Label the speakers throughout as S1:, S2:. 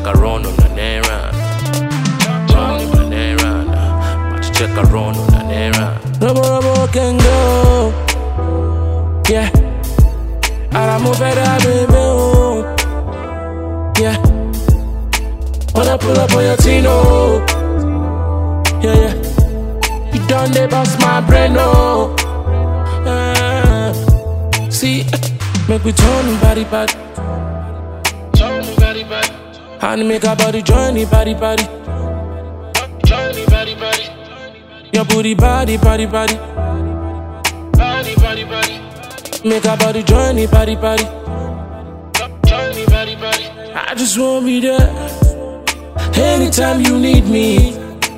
S1: a run on an errand. Run on an errand. About to check a run on an errand.
S2: Robo can go. Yeah. Ahora move better, baby. Yeah. Wanna pull up on your Tino. Yeah, yeah. You done they bust my brain, no. See, make we turn body body. Turn body body. And make our body journey body body. Journey body body. Your booty body body body. Body body body. Make our body journey body body. Journey body body. I just wanna be there. Anytime you need me,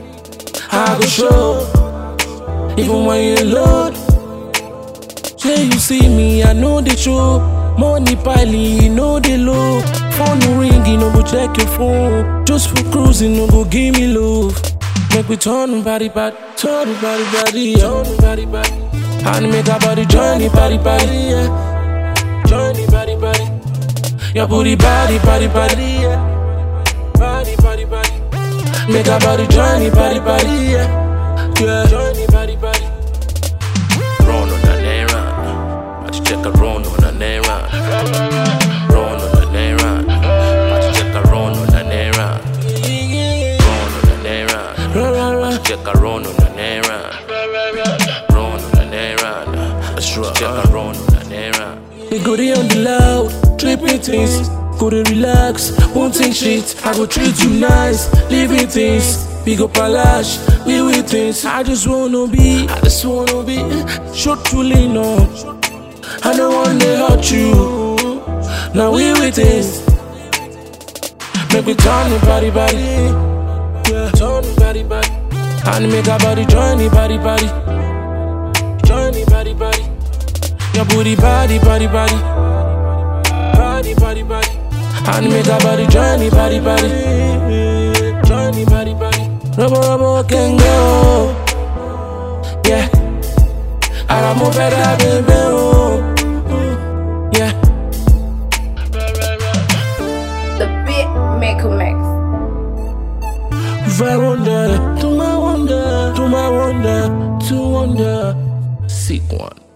S2: I go show. Even when you're alone. Say you see me, I know the show. Money piling, you know the low. Phone ringing, no go check your phone. Just for cruising, no go give me love. Make we turn body body, turn body body, turn body body. And make our body journey body body, yeah. Journey body body. Your booty body body body, yeah. Body body body. Make our body journey body body, yeah. Yeah. Journey body body.
S1: Run on an errand. About to check a run on an errand. Run on an errand. About to check a run on an errand. Run on an errand. About to check a run on an errand. Run on an errand. About to check a run on an errand.
S2: We go there on the loud, tripping things. Go to relax, won't take shit. I go treat you nice, living things. We go palash, we with things. I just wanna be short to lean on. I don't wanna hurt you. Now we with things. Make me turn the body body, yeah. Turn the body body. And make our body journey body body. Journey body body. Your booty body body body. Body body body. And make our body journey body body. Journey body body. Robo can go. Yeah. I move better, baby. Yeah.
S3: The beat maker mix.
S2: If I wonder, to my wonder, to my wonder, to wonder. Seek one.